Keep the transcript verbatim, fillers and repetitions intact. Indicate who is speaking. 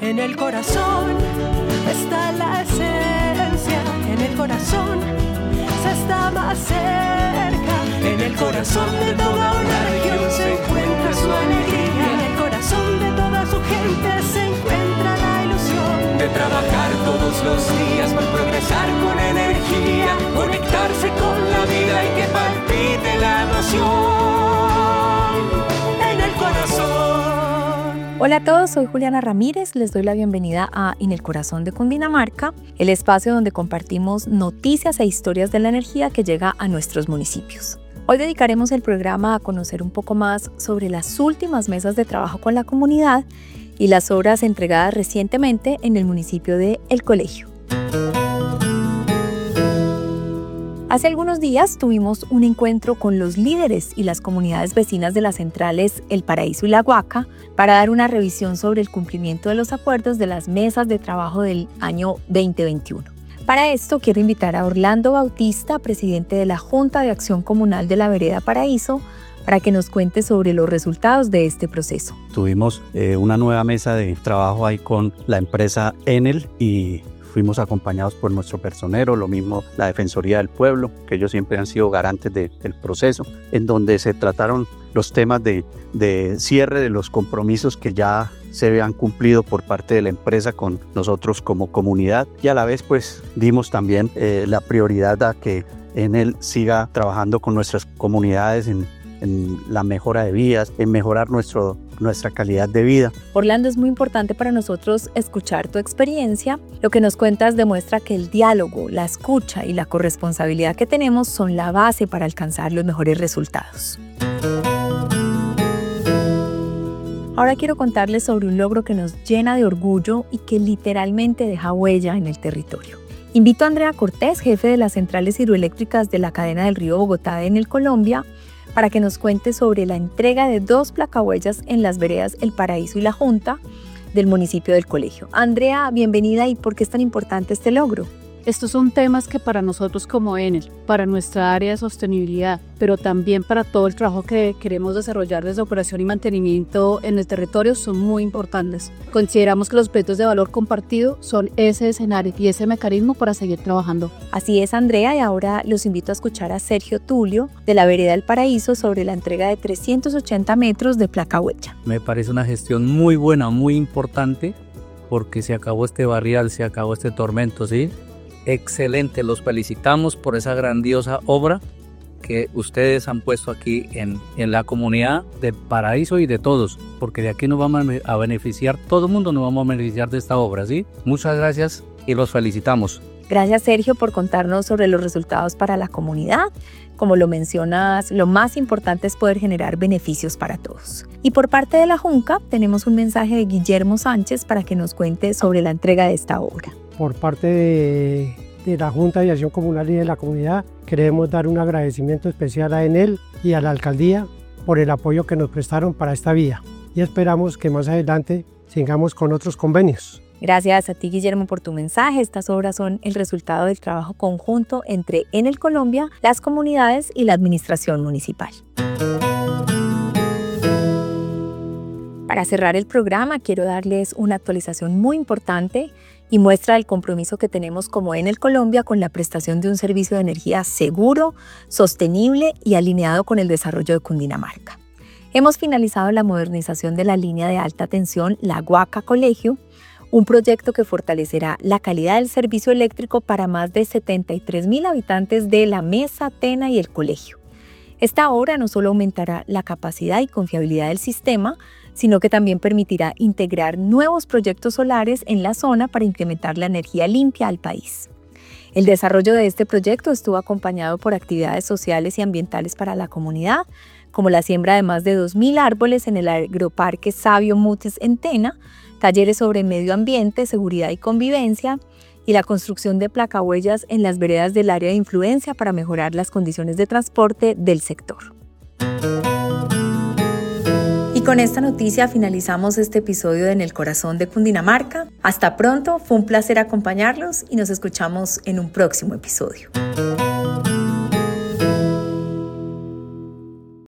Speaker 1: En el corazón está la esencia, en el corazón se está más cerca. En el corazón de toda una región se encuentra su alegría. En el corazón de toda su gente se encuentra la ilusión de trabajar todos los días por progresar con energía, conectarse con la vida y que palpite la emoción en el corazón.
Speaker 2: Hola a todos, soy Juliana Ramírez, les doy la bienvenida a En el Corazón de Cundinamarca, el espacio donde compartimos noticias e historias de la energía que llega a nuestros municipios. Hoy dedicaremos el programa a conocer un poco más sobre las últimas mesas de trabajo con la comunidad y las obras entregadas recientemente en el municipio de El Colegio. Hace algunos días tuvimos un encuentro con los líderes y las comunidades vecinas de las centrales El Paraíso y La Guaca para dar una revisión sobre el cumplimiento de los acuerdos de las mesas de trabajo del año veinte veintiuno. Para esto quiero invitar a Orlando Bautista, presidente de la Junta de Acción Comunal de la Vereda Paraíso, para que nos cuente sobre los resultados de este proceso.
Speaker 3: Tuvimos eh, una nueva mesa de trabajo ahí con la empresa Enel y fuimos acompañados por nuestro personero, lo mismo la Defensoría del Pueblo, que ellos siempre han sido garantes de, del proceso, en donde se trataron los temas de, de cierre de los compromisos que ya se habían cumplido por parte de la empresa con nosotros como comunidad, y a la vez pues dimos también eh, la prioridad a que Enel siga trabajando con nuestras comunidades en, en la mejora de vías, en mejorar nuestro nuestra calidad de vida.
Speaker 2: Orlando, es muy importante para nosotros escuchar tu experiencia. Lo que nos cuentas demuestra que el diálogo, la escucha y la corresponsabilidad que tenemos son la base para alcanzar los mejores resultados. Ahora quiero contarles sobre un logro que nos llena de orgullo y que literalmente deja huella en el territorio. Invito a Andrea Cortés, jefe de las centrales hidroeléctricas de la cadena del río Bogotá en el Colombia, para que nos cuente sobre la entrega de dos placahuellas en las veredas El Paraíso y La Junta del municipio del Colegio. Andrea, bienvenida. ¿Y por qué es tan importante este logro?
Speaker 4: Estos son temas que para nosotros como Enel, para nuestra área de sostenibilidad, pero también para todo el trabajo que queremos desarrollar desde operación y mantenimiento en el territorio son muy importantes. Consideramos que los proyectos de valor compartido son ese escenario y ese mecanismo para seguir trabajando.
Speaker 2: Así es, Andrea, y ahora los invito a escuchar a Sergio Tulio de la Vereda El Paraíso sobre la entrega de trescientos ochenta metros de placahuella.
Speaker 5: Me parece una gestión muy buena, muy importante, porque se acabó este barrial, se acabó este tormento, ¿sí? Excelente, los felicitamos por esa grandiosa obra que ustedes han puesto aquí en, en la comunidad de Paraíso y de todos, porque de aquí nos vamos a beneficiar, todo el mundo nos vamos a beneficiar de esta obra, ¿sí? Muchas gracias y los felicitamos.
Speaker 2: Gracias, Sergio, por contarnos sobre los resultados para la comunidad. Como lo mencionas, lo más importante es poder generar beneficios para todos. Y por parte de la Junca tenemos un mensaje de Guillermo Sánchez para que nos cuente sobre la entrega de esta obra.
Speaker 6: Por parte de, de la Junta de Acción Comunal y de la comunidad, queremos dar un agradecimiento especial a Enel y a la alcaldía por el apoyo que nos prestaron para esta vía. Y esperamos que más adelante sigamos con otros convenios.
Speaker 2: Gracias a ti, Guillermo, por tu mensaje. Estas obras son el resultado del trabajo conjunto entre Enel Colombia, las comunidades y la administración municipal. Para cerrar el programa, quiero darles una actualización muy importante y muestra el compromiso que tenemos como Enel Colombia con la prestación de un servicio de energía seguro, sostenible y alineado con el desarrollo de Cundinamarca. Hemos finalizado la modernización de la línea de alta tensión La Guaca Colegio, un proyecto que fortalecerá la calidad del servicio eléctrico para más de setenta y tres mil habitantes de La Mesa, Tena y El Colegio. Esta obra no solo aumentará la capacidad y confiabilidad del sistema, sino que también permitirá integrar nuevos proyectos solares en la zona para incrementar la energía limpia al país. El desarrollo de este proyecto estuvo acompañado por actividades sociales y ambientales para la comunidad, como la siembra de más de dos mil árboles en el agroparque Sabio Mutes en Tena, talleres sobre medio ambiente, seguridad y convivencia, y la construcción de placahuellas en las veredas del área de influencia para mejorar las condiciones de transporte del sector. Y con esta noticia finalizamos este episodio de En el Corazón de Cundinamarca. Hasta pronto, fue un placer acompañarlos y nos escuchamos en un próximo episodio.